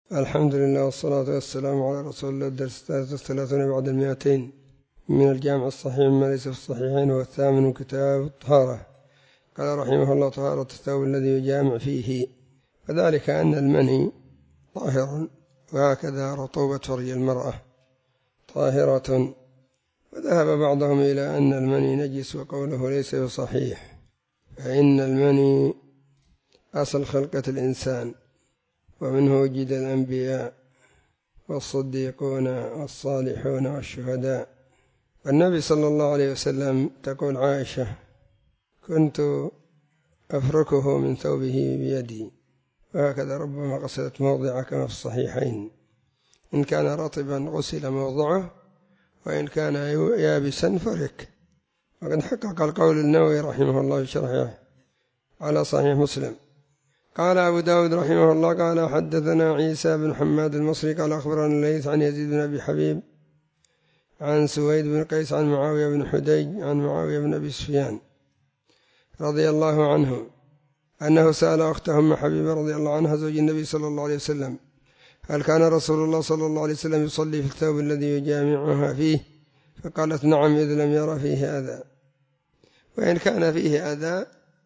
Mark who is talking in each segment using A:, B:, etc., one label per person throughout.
A: الحمد لله والصلاة والسلام على رسول الله. الدرس 33 بعد 200 من الجامع الصحيح مما ليس في الصحيحين، والثامن كتاب الطهارة. قال رحمه الله: طهارة الثوب الذي يجامع فيه، فذلك أن المني طاهر، وهكذا رطوبة فرج المرأة طاهرة. وذهب بعضهم إلى أن المني نجس، وقوله ليس بصحيح، فإن المني أصل خلقة الإنسان، ومنه وجد الأنبياء والصديقون والصالحون والشهداء. والنبي صلى الله عليه وسلم تقول عائشة: كنت أفركه من ثوبه بيدي، وهكذا ربما غسلت موضعه كما في الصحيحين. إن كان رطبا غسل موضعه، وإن كان يابسا فرك. وقد حقق القول النووي رحمه الله في شرحه على صحيح مسلم. قال أبو داود رحمه الله: قال حدثنا عيسى بن حماد المصري قال أخبرنا الليث عن يزيد بن أبي حبيب عن سويد بن قيس عن معاوية بن حديج عن معاوية بن أبي سفيان رضي الله عنه أنه سأل أخته أم حبيبة رضي الله عنها زوج النبي صلى الله عليه وسلم: هل كان رسول الله صلى الله عليه وسلم يصلي في الثوب الذي يجامعها فيه؟ فقالت: نعم، إذ لم يرى فيه أذى، وإن كان فيه أذى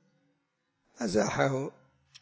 A: أزاحه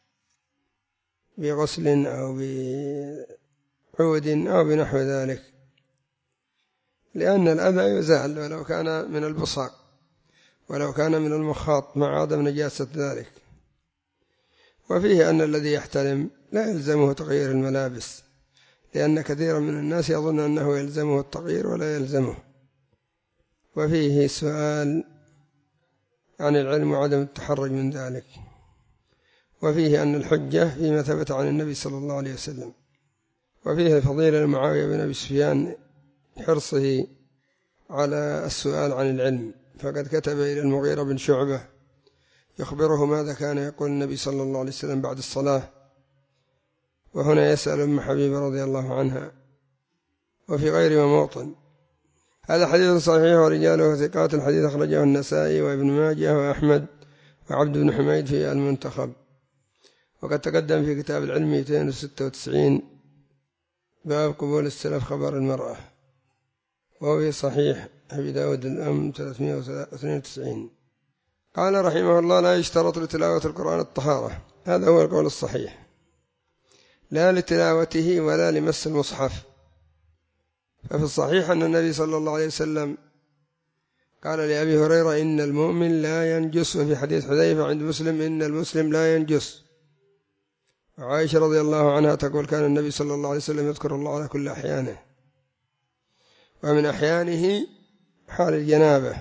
A: بغسل أو بعود أو بنحو ذلك، لأن الأذى يزال ولو كان من البصاق، ولو كان من المخاط مع عدم نجاسة ذلك. وفيه أن الذي يحتلم لا يلزمه تغيير الملابس، لأن كثيرا من الناس يظن أنه يلزمه التغيير ولا يلزمه. وفيه سؤال عن العلم وعدم التحرج من ذلك. وفيه أن الحجة فيما ثبت عن النبي صلى الله عليه وسلم. وفيه فضيلة معاوية بن أبي سفيان حرصه على السؤال عن العلم، فقد كتب إلى المغيرة بن شعبة يخبره ماذا كان يقول النبي صلى الله عليه وسلم بعد الصلاة، وهنا يسأل أم حبيبة رضي الله عنها، وفي غير موطن. هذا حديث صحيح ورجاله ثقات. الحديث أخرجه النسائي وابن ماجه وأحمد وعبد بن حميد في المنتخب. وقد تقدم في كتاب العلم 296 باب قبول السلف خبر المرأة، وهو في صحيح أبي داود الأم 392. قال رحمه الله: لا يشترط لتلاوة القرآن الطهارة. هذا هو القول الصحيح، لا لتلاوته ولا لمس المصحف. ففي الصحيح أن النبي صلى الله عليه وسلم قال لأبي هريرة: إن المؤمن لا ينجس، وفي حديث حذيفة عند مسلم: إن المسلم لا ينجس. وعائشة رضي الله عنها تقول: كان النبي صلى الله عليه وسلم يذكر الله على كل أحيانه، ومن أحيانه حال الجنابة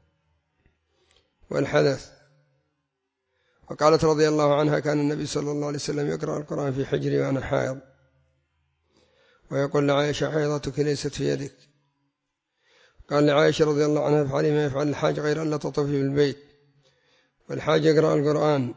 A: والحدث. وقالت رضي الله عنها: كان النبي صلى الله عليه وسلم يقرأ القرآن في حجري وأنا حائض، ويقول لعائشة: حيضتك ليست في يدك. قال لعائشة رضي الله عنها: افعلي ما يفعل الحاج غير أن لا تطوفي بالبيت، والحاج يقرأ القرآن.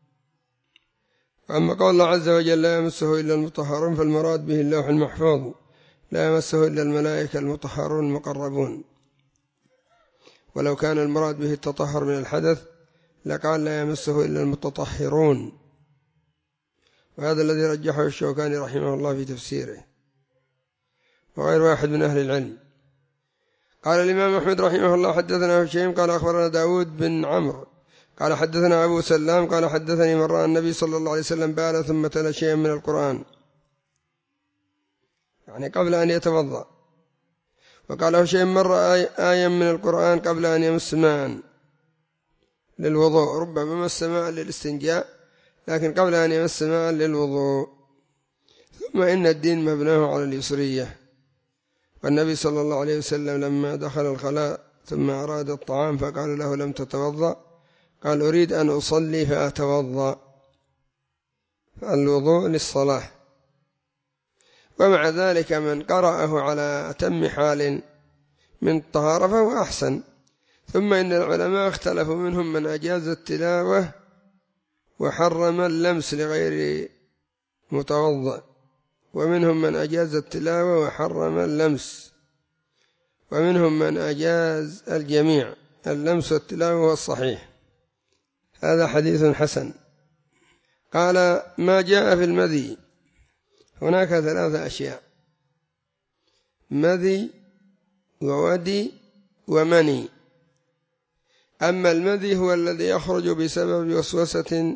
A: أما قول الله عز وجل: لا يمسه إلا المطهرون، فالمراد به اللوح المحفوظ، لا يمسه إلا الملائكة المطهرون المقربون. ولو كان المراد به التطهر من الحدث لقال: لا يمسه إلا المتطهرون. وهذا الذي رجحه الشوكاني رحمه الله في تفسيره، وغير واحد من أهل العلم. قال الإمام أحمد رحمه الله: حدثنا هشيم قال أخبرنا داود بن عمرو قال حدثنا أبو سلام قال حدثني من رأى النبي صلى الله عليه وسلم بال ثم تلا شيئا من القرآن، يعني قبل أن يتوضأ. وقال هشيم: مر آية من القرآن قبل أن يمس ماء للوضوء، ربما مس ماء للاستنجاء، لكن قبل أن يمس ماء للوضوء. ثم إن الدين مبناه على اليسرية. والنبي صلى الله عليه وسلم لما دخل الخلاء ثم أراد الطعام فقال له: لم تتوضأ؟ قال: أريد أن أصلي فأتوضأ. فالوضوء للصلاة. ومع ذلك من قرأه على أتم حال من الطهارة فهو أحسن. ثم إن العلماء اختلفوا، منهم من أجاز التلاوة وحرم اللمس لغير متوضأ، ومنهم من أجاز التلاوة وحرم اللمس، ومنهم من أجاز الجميع، اللمس والتلاوة هو الصحيح. هذا حديث حسن. قال: ما جاء في المذي هناك 3 أشياء: مذي وودي ومني. أما المذي هو الذي يخرج بسبب وسوسة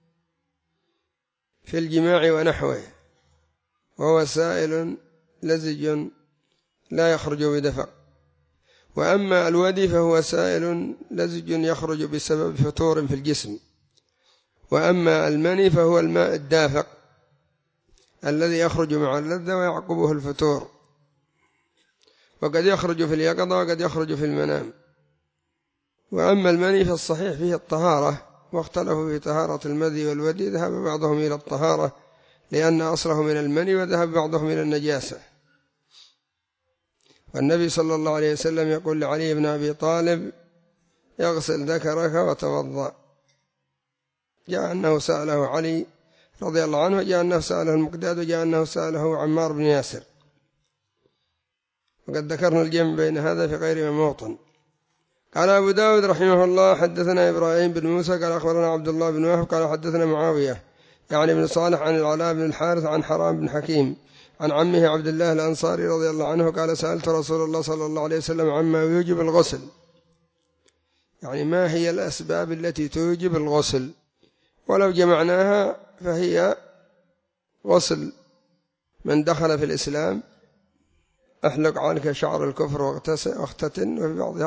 A: في الجماع ونحوه، وهو سائل لزج لا يخرج بدفق. وأما الودي فهو سائل لزج يخرج بسبب فتور في الجسم. وأما المني فهو الماء الدافق الذي يخرج مع اللذة ويعقبه الفتور، وقد يخرج في اليقظة وقد يخرج في المنام. وأما المني فالصحيح فيه الطهارة، واختلفوا في طهارة المذي والودي، ذهب بعضهم إلى الطهارة لأن أصله من المني، وذهب بعضهم إلى النجاسة. والنبي صلى الله عليه وسلم يقول لعلي بن أبي طالب: يغسل ذكرك وتوضأ. جاء أنه سأله علي رضي الله عنه، جاء أنه سأله المقداد، وجاء أنه سأله عمار بن ياسر، وقد ذكرنا الجمع بين هذا في غير موطن. قال أبو داود رحمه الله: حدثنا إبراهيم بن موسى قال أخبرنا عبد الله بن وهب قال حدثنا معاوية يعني بن صالح عن العلاء بن الحارث عن حرام بن حكيم عن عمه عبد الله الأنصاري رضي الله عنه قال: سألت رسول الله صلى الله عليه وسلم عما يوجب الغسل، يعني ما هي الأسباب التي توجب الغسل، ولو جمعناها فهي غسل من دخل في الإسلام: أحلق عنك شعر الكفر واختتن، وفي بعضها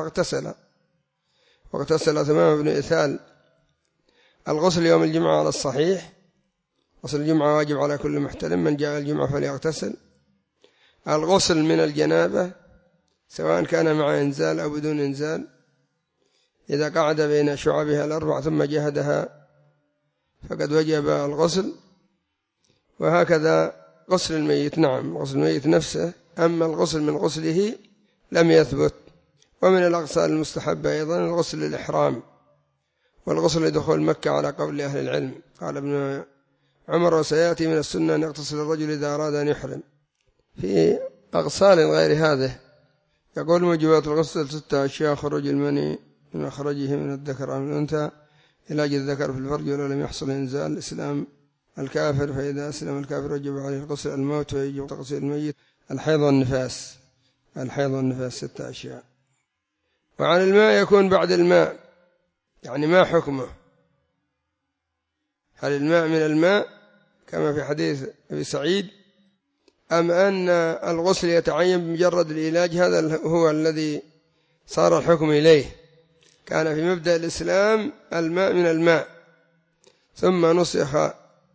A: واغتسل ثمام بن إثال. الغسل يوم الجمعة على الصحيح، غسل الجمعة واجب على كل محتلم، من جاء الجمعة فليغتسل. الغسل من الجنابة سواء كان مع إنزال أو بدون إنزال، إذا قعد بين شعبها ال4 ثم جهدها فقد وجب الغسل. وهكذا غسل الميت، نعم غسل الميت نفسه، أما الغسل من غسله لم يثبت. ومن الأغسال المستحبة أيضا الغسل للإحرام، والغسل لدخول مكة على قول أهل العلم. قال ابن عمر: وسيأتي من السنة أن يغتسل الرجل إذا أراد أن يحرم. في أغسال غير هذه يقول: موجبات الغسل 6 أشياء: خروج المني من مخرجه من الذكر أو من الأنثى، علاج الذكر في الفرج ولو لم يحصل إنزال، إسلام الكافر فإذا أسلم الكافر وجب عليه الغسل، الموت ويجب تغسيل الميت، الحيض والنفاس. 6 أشياء. وعن الماء يكون بعد الماء، يعني ما حكمه؟ هل الماء من الماء كما في حديث أبي سعيد، أم أن الغسل يتعين بمجرد العلاج؟ هذا هو الذي صار الحكم إليه. كان في مبدأ الإسلام الماء من الماء، ثم نسخ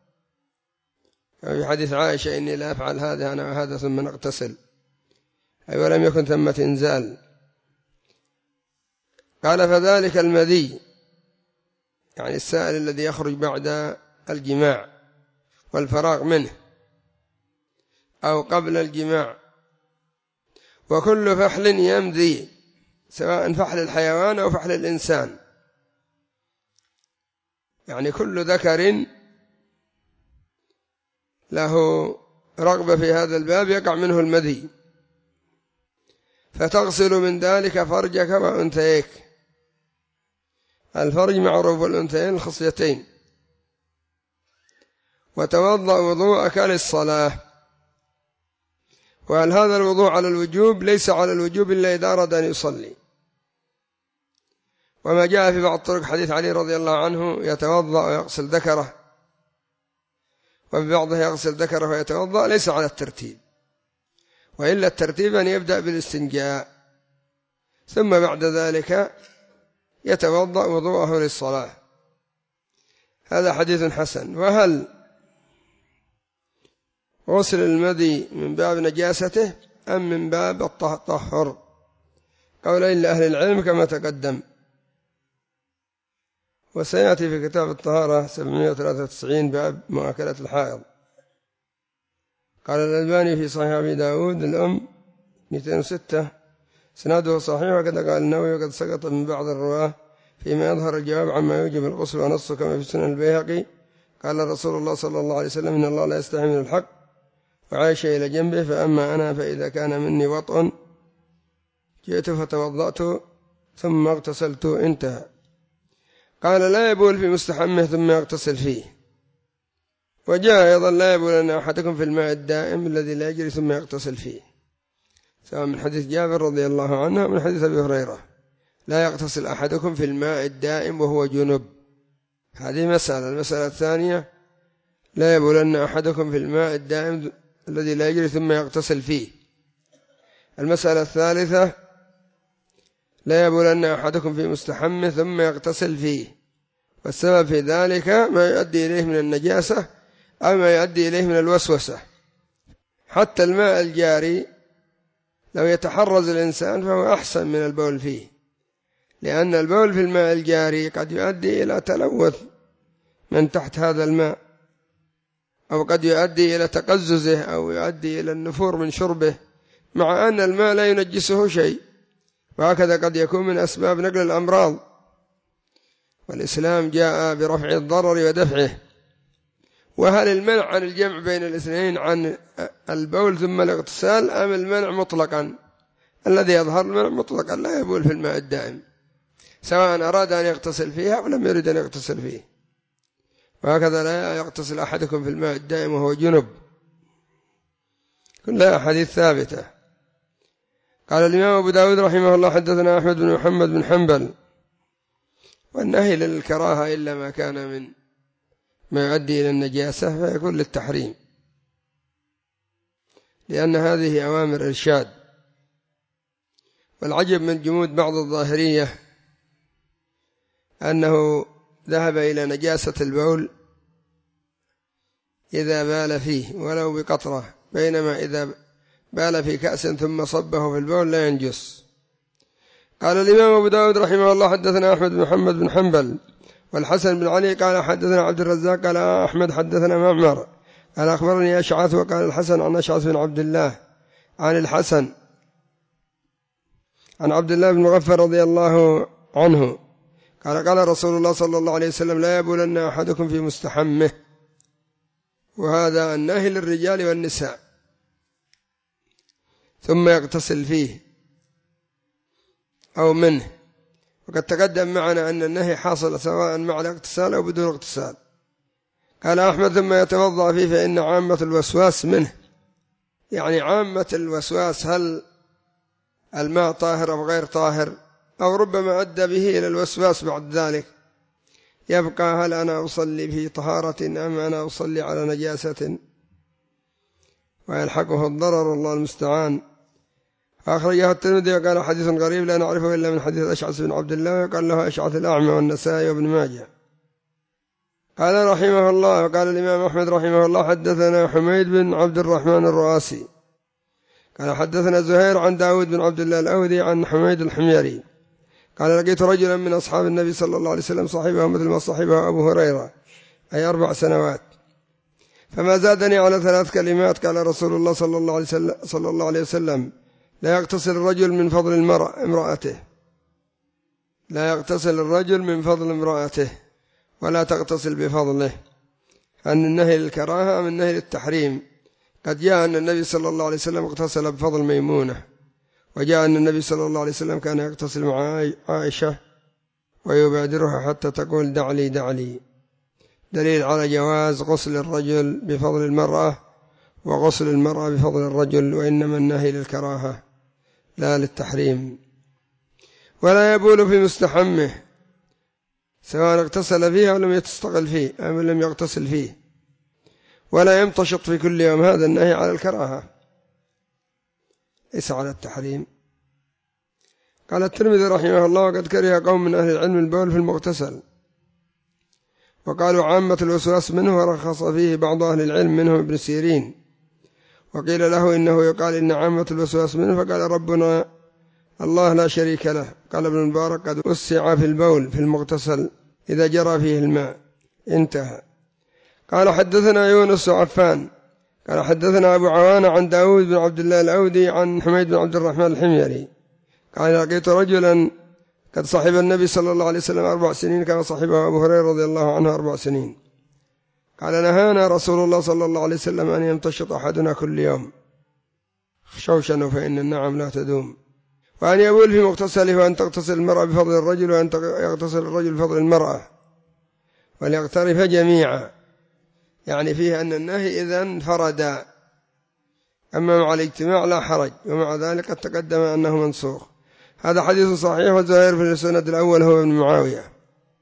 A: في حديث عائشة: إني لا أفعل هذا أنا وهذا ثم نغتسل، أي ولم يكن ثمة إنزال. قال: فذلك المذي، يعني السائل الذي يخرج بعد الجماع والفراغ منه أو قبل الجماع، وكل فحل يمذي، سواء فحل الحيوان أو فحل الإنسان، يعني كل ذكر له رغبة في هذا الباب يقع منه المذي، فتغسل من ذلك فرجك وأنثيك. الفرج معروف، والأنثيين الخصيتين. وتوضأ وضوءك للصلاة. وهل هذا الوضوء على الوجوب؟ ليس على الوجوب إلا إذا أراد أن يصلي. وما جاء في بعض طرق حديث علي رضي الله عنه يتوضأ ويغسل ذكره، وفي بعضه يغسل ذكره ويتوضأ، ليس على الترتيب، وإلا الترتيب أن يبدأ بالاستنجاء ثم بعد ذلك يتوضأ وضوءه للصلاة. هذا حديث حسن. وهل غسل المذي من باب نجاسته أم من باب التطهر؟ قولين لأهل العلم كما تقدم، وسيأتي في كتاب الطهارة 793 باب مؤاكلة الحائض. قال الألباني في صحيح أبي داود الأم 206 سناده صحيح، وقد قال النووي وقد سقط من بعض الرواة فيما يظهر الجواب عما يوجب الغسل، ونصه كما في سنن البيهقي. قال رسول الله صلى الله عليه وسلم: إن الله لا يستحي من الحق، وعاش إلى جنبه، فأما أنا فإذا كان مني وطء جئت فتوضأت ثم اغتسلت، انتهى. قال: لا يبول في مستحمه ثم يغتسل فيه، وجاء أيضا لا يبولن أحدكم في الماء الدائم الذي لا يجري ثم يغتسل فيه، سواء من حديث جابر رضي الله عنه ومن حديث أبي هريرة، لا يغتسل أحدكم في الماء الدائم وهو جنب. هذه مسألة. المسألة الثانية لا يبولن أحدكم في الماء الدائم الذي لا يجري ثم يغتسل فيه. المسألة الثالثة لا يبولن أحدكم في مستحمه ثم يغتسل فيه، والسبب في ذلك ما يؤدي إليه من النجاسة أو ما يؤدي إليه من الوسوسة. حتى الماء الجاري لو يتحرز الإنسان فهو أحسن من البول فيه، لأن البول في الماء الجاري قد يؤدي إلى تلوث من تحت هذا الماء، أو قد يؤدي إلى تقززه، أو يؤدي إلى النفور من شربه، مع أن الماء لا ينجسه شيء، وهكذا قد يكون من أسباب نقل الأمراض، والإسلام جاء برفع الضرر ودفعه. وهل المنع عن الجمع بين الاثنين عن البول ثم الاغتسال أم المنع مطلقا؟ الذي يظهر المنع مطلقا، لا يبول في الماء الدائم سواء أراد أن يغتسل فيها أو لم يرد أن يغتسل فيه، وهكذا لا يغتسل أحدكم في الماء الدائم وهو جنب. كلها أحاديث ثابتة. قال الإمام أبو داود رحمه الله حدثنا أحمد بن محمد بن حنبل. والنهي للكراهة إلا ما كان من ما يؤدي إلى النجاسة فيكون للتحريم، لأن هذه أوامر إرشاد. والعجب من جمود بعض الظاهرية أنه ذهب إلى نجاسة البول إذا بال فيه ولو بقطرة، بينما إذا بال في كأس ثم صبه في البول لا ينجس. قال الإمام أبو داود رحمه الله حدثنا أحمد بن محمد بن حنبل والحسن بن علي قال حدثنا عبد الرزاق قال أحمد حدثنا معمر قال أخبرني أشعث وقال الحسن عن أشعث بن عبد الله عن الحسن عن عبد الله بن مغفر رضي الله عنه قال قال رسول الله صلى الله عليه وسلم لا يبولن أحدكم في مستحمه. وهذا النهي للرجال والنساء، ثم يغتسل فيه أو منه. وقد تقدم معنا أن النهي حاصل سواء مع الاغتسال أو بدون اغتسال. قال أحمد ثم يتوضأ فيه فإن عامة الوسواس منه، يعني عامة الوسواس هل الماء طاهر أو غير طاهر، أو ربما أدى به إلى الوسواس بعد ذلك، يبقى هل أنا أصلي في طهارة أم أنا أصلي على نجاسة، ويلحقه الضرر الله المستعان. أخرجه الترمذي وقال حديث غريب لا نعرفه إلا من حديث أشعث بن عبد الله، وقال له أشعث الأعمى والنسائي وابن ماجه. قال رحمه الله وقال الإمام أحمد رحمه الله حدثنا حميد بن عبد الرحمن الرؤاسي قال حدثنا زهير عن داود بن عبد الله الأودي عن حميد الحميري قال لقيت رجلا من أصحاب النبي صلى الله عليه وسلم صاحبه مثل ما صاحبه أبو هريرة، أي 4 سنوات، فما زادني على 3 كلمات. قال رسول الله صلى الله عليه وسلم لا يغتسل الرجل من فضل امرأته، لا يغتسل الرجل من فضل امرأته ولا تغتسل بفضله. أن النهي للكراهة من النهي للتحريم. قد جاء أن النبي صلى الله عليه وسلم اغتسل بفضل ميمونة، وجاء أن النبي صلى الله عليه وسلم كان يغتسل مع عائشة ويبادرها حتى تقول دعلي دعلي، دليل على جواز غسل الرجل بفضل المرأة وغسل المرأة بفضل الرجل، وإنما النهي للكراهة لا للتحريم. ولا يبول في مستحمه سواء اغتسل فيه أو لم يستقل فيه أو لم يغتسل فيه، ولا يمتشط في كل يوم، هذا النهي على الكراهة ليس على التحريم. قال الترمذي رحمه الله وقد كره قوم من أهل العلم البول في المغتسل، وقالوا عامة الوسواس منه، ورخص فيه بعض أهل العلم منهم ابن سيرين، وقيل له إنه يقال إن عامة الوسواس منه، فقال ربنا الله لا شريك له. قال ابن المبارك قد وسع في البول في المغتسل إذا جرى فيه الماء. انتهى. قال حدثنا يونس عفان قال حدثنا أبو عوانة عن داود بن عبد الله الأودي عن حميد بن عبد الرحمن الحميري قال لقيت رجلا قد صحب النبي صلى الله عليه وسلم 4 سنين كما صحبه أبو هريرة رضي الله عنه 4 سنين. قال نهانا رسول الله صلى الله عليه وسلم أن يمتشط أحدنا كل يوم شوشا فإن النعم لا تدوم، وأن يبول في مغتسله، وأن تغتسل المرأة بفضل الرجل، وأن يغتسل الرجل بفضل المرأة، وليغترف جميعا. يعني فيه أن النهي إذا انفرد، أما مع الاجتماع لا حرج، ومع ذلك قد تقدم أنه منسوخ. هذا حديث صحيح، وزهير في السند الأول هو ابن معاوية.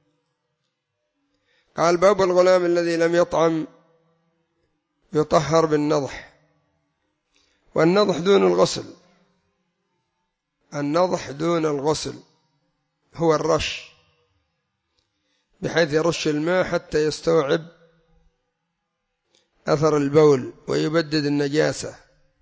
A: قال باب الغلام الذي لم يطعم يطهر بالنضح. والنضح دون الغسل، النضح دون الغسل هو الرش، بحيث يرش الماء حتى يستوعب أثر البول ويبدد النجاسة،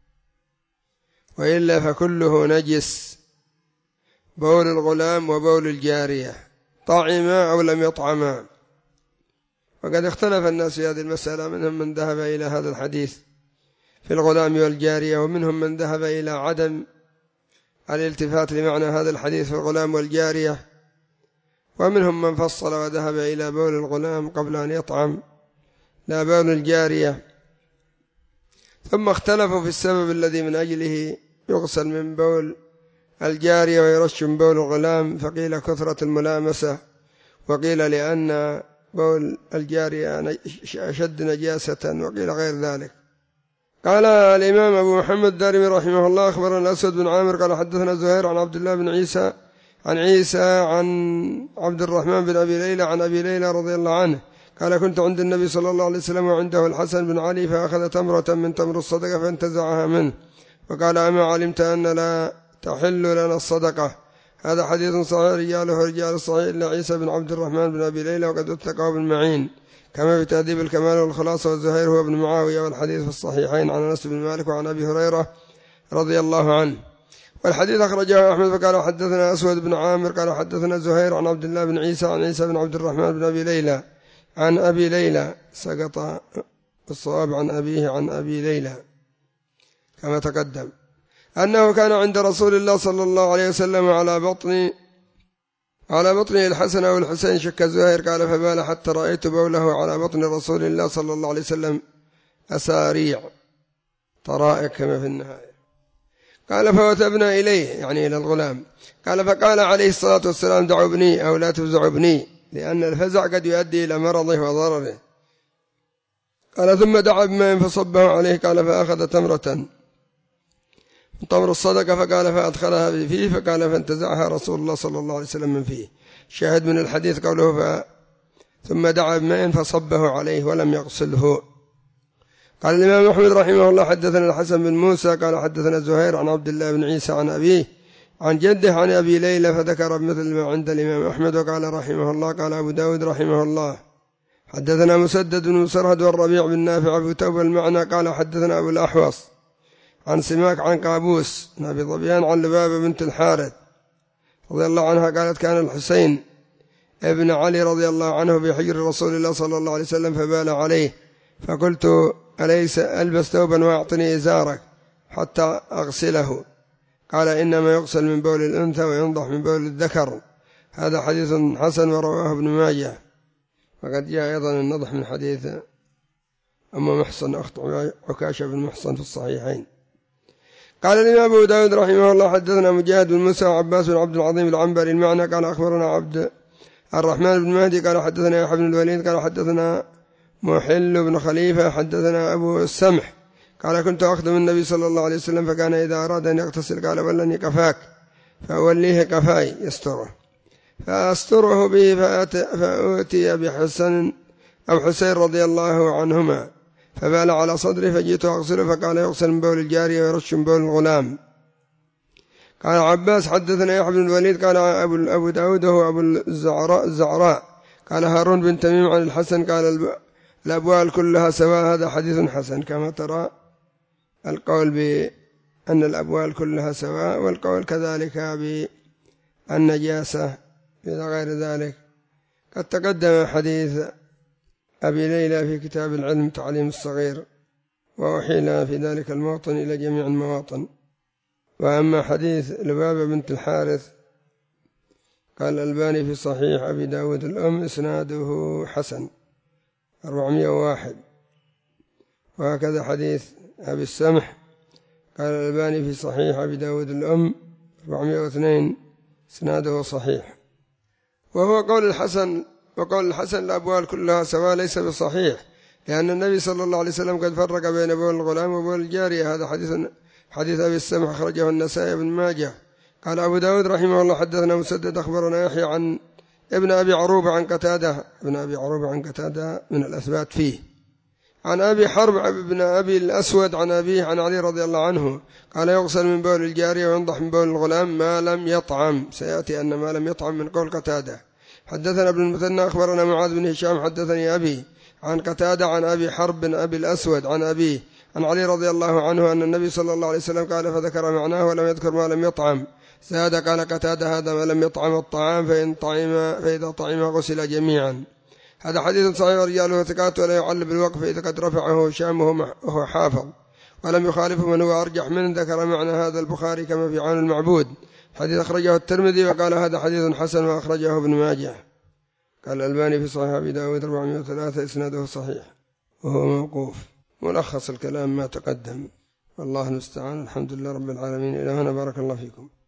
A: وإلا فكله نجس، بول الغلام وبول الجارية طعما أو لم يطعما. وقد اختلف الناس في هذه المسألة، منهم من ذهب إلى هذا الحديث في الغلام والجارية، ومنهم من ذهب إلى عدم الالتفات لمعنى هذا الحديث في الغلام والجارية، ومنهم من فصل وذهب إلى بول الغلام قبل أن يطعم لا بول الجارية. ثم اختلفوا في السبب الذي من أجله يغسل من بول الجارية ويرش من بول الغلام، فقيل كثرة الملامسة، وقيل لأن بول الجارية أشد نجاسة، وقيل غير ذلك. قال الإمام أبو محمد الدارمي رحمه الله أخبرنا الأسود بن عامر قال حدثنا زهير عن عبد الله بن عيسى عن عبد الرحمن بن أبي ليلى عن أبي ليلى رضي الله عنه قال كنت عند النبي صلى الله عليه وسلم وعنده الحسن بن علي، فأخذ تمرة من تمر الصدقة فانتزعها منه، فقال أما علمت أن لا تحل لنا الصدقة؟ هذا حديث صحيح رجاله رجال الصحيح إلا عيسى بن عبد الرحمن بن أبي ليلى، وقد اتقوا بالمعين كما في تهذيب الكمال والخلاصة. والزهير هو ابن معاوية، والحديث في الصحيحين عن أنس بن مالك وعن أبي هريرة رضي الله عنه. والحديث أخرجه أحمد فقال حدثنا أسود بن عامر قال حدثنا زهير عن عبد الله بن عيسى عن عيسى بن عبد الرحمن بن أبي ليلى عن أبي ليلى، سقط الصواب عن أبيه عن أبي ليلى كما تقدم، أنه كان عند رسول الله صلى الله عليه وسلم على بطنه الحسن أو الحسين، شك زهير قال فبال حتى رأيت بوله على بطن رسول الله صلى الله عليه وسلم أساريع طرائق كما في النهاية. قال فوثبنا إليه يعني إلى الغلام، قال فقال عليه الصلاة والسلام دعوا ابني أو لا تفزعوا ابني، لأن الفزع قد يؤدي إلى مرضه وضرره. قال ثم دعا بماء فصبه عليه، قال فأخذ تمرة من تمر الصدقة فقال فأدخلها في فيه، فقال فانتزعها رسول الله صلى الله عليه وسلم من فيه. شاهد من الحديث قوله ثم دعا بماء فصبه عليه ولم يغسله. قال الإمام أحمد رحمه الله حدثنا الحسن بن موسى قال حدثنا زهير عن عبد الله بن عيسى عن أبيه عن جده عن أبي ليلى، فذكر مثل ما عند الإمام أحمد. وقال رحمه الله قال أبو داود رحمه الله حدثنا مسدد بن مسرهد والربيع بن نافع أبو توبة المعنى قال حدثنا أبو الأحوص عن سماك عن قابوس بن أبي ظبيان عن لبابة بنت الحارث رضي الله عنها قالت كان الحسين ابن علي رضي الله عنه بحجر رسول الله صلى الله عليه وسلم فبال عليه، فقلت أليس ألبس ثوبا وأعطني إزارك حتى أغسله؟ قال إنما يغسل من بول الأنثى وينضح من بول الذكر. هذا حديث حسن ورواه ابن ماجه. وقد جاء أيضا النضح من حديث أم محصن أخت عكاشة بن محصن في الصحيحين. قال الإمام أبو داود رحمه الله حدثنا مجاهد بن موسى وعباس بن عبد العظيم العنبري المعنى قال أخبرنا عبد الرحمن بن مهدي قال حدثنا يحيى بن الوليد قال حدثنا محل بن خليفة حدثنا أبو السمح قال كنت أخدم النبي صلى الله عليه وسلم، فكان إذا أراد أن يغتسل قال ولني قفاك، فأوليه قفاي يستره، فأستره به، فأتي بحسن أو حسين رضي الله عنهما فبال على صدره، فجئت أغسله فقال يغسل من بول الجارية ويرش من بول الغلام. قال عباس حدثنا يحيى بن الوليد قال أبو داود هو أبو الزعراء قال هارون بن تميم عن الحسن قال الأبوال كلها سواء. هذا حديث حسن. كما ترى القول بأن الأبوال كلها سواء، والقول كذلك بالنجاسة إلى غير ذلك. قد تقدم حديث أبي ليلى في كتاب العلم تعليم الصغير، وأحيل في ذلك الموطن إلى جميع المواطن. وأما حديث لبابة بنت الحارث قال الألباني في صحيح أبي داود الأم إسناده حسن 401. وهكذا حديث أبي السمح قال الألباني في صحيح أبي داود الأم 402 إسناده صحيح. وهو قول الحسن، وقول الحسن الأبوال كلها سواء ليس بصحيح، لأن النبي صلى الله عليه وسلم قد فرق بين بول الغلام وبول الجارية. هذا حديث أبي السمح أخرجه النسائي بن ماجه. قال أبو داود رحمه الله حدثنا مسدد أخبرنا يحيى عن ابن أبي عروبة عن قتادة. ابن أبي عروبة عن قتادة من الأثبات فيه. عن أبي حرب ابن أبي الأسود عن أبيه عن علي رضي الله عنه قال يغسل من بول الجارية وينضح من بول الغلام ما لم يطعم. سيأتي أن ما لم يطعم من قول قتادة. حدثنا ابن المثنى أخبرنا معاذ بن هشام حدثني أبي عن قتادة عن أبي حرب بن أبي الأسود عن أبيه عن علي رضي الله عنه أن النبي صلى الله عليه وسلم قال فذكر معناه ولم يذكر ما لم يطعم. زاد قال قتادة هذا ما لم يطعم الطعام فإذا طعم غسل جميعا. هذا حديث صحيح رجاله ثقات ولا يعل بالوقف إذا قد رفعه هشام وهو حافظ ولم يخالف من هو أرجح منه. ذكر معنى هذا البخاري كما في عون المعبود. حديث أخرجه الترمذي وقال هذا حديث حسن وأخرجه ابن ماجه. قال الألباني في صحيح أبي داود 403 إسناده صحيح وهو موقوف. ملخص الكلام ما تقدم والله المستعان. الحمد لله رب العالمين. إلى هنا بارك الله فيكم.